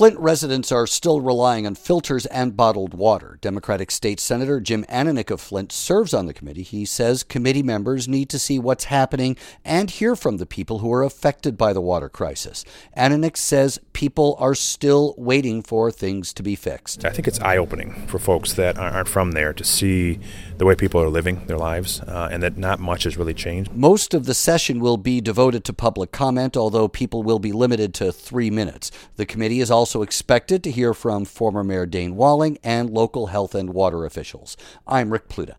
Flint residents are still relying on filters and bottled water. Democratic State Senator Jim Ananich of Flint serves on the committee. He says committee members need to see what's happening and hear from the people who are affected by the water crisis. Ananich says people are still waiting for things to be fixed. I think it's eye-opening for folks that aren't from there to see the way people are living their lives and that not much has really changed. Most of the session will be devoted to public comment, although people will be limited to 3 minutes. The committee is also expected to hear from former Mayor Dane Walling and local health and water officials. I'm Rick Pluta.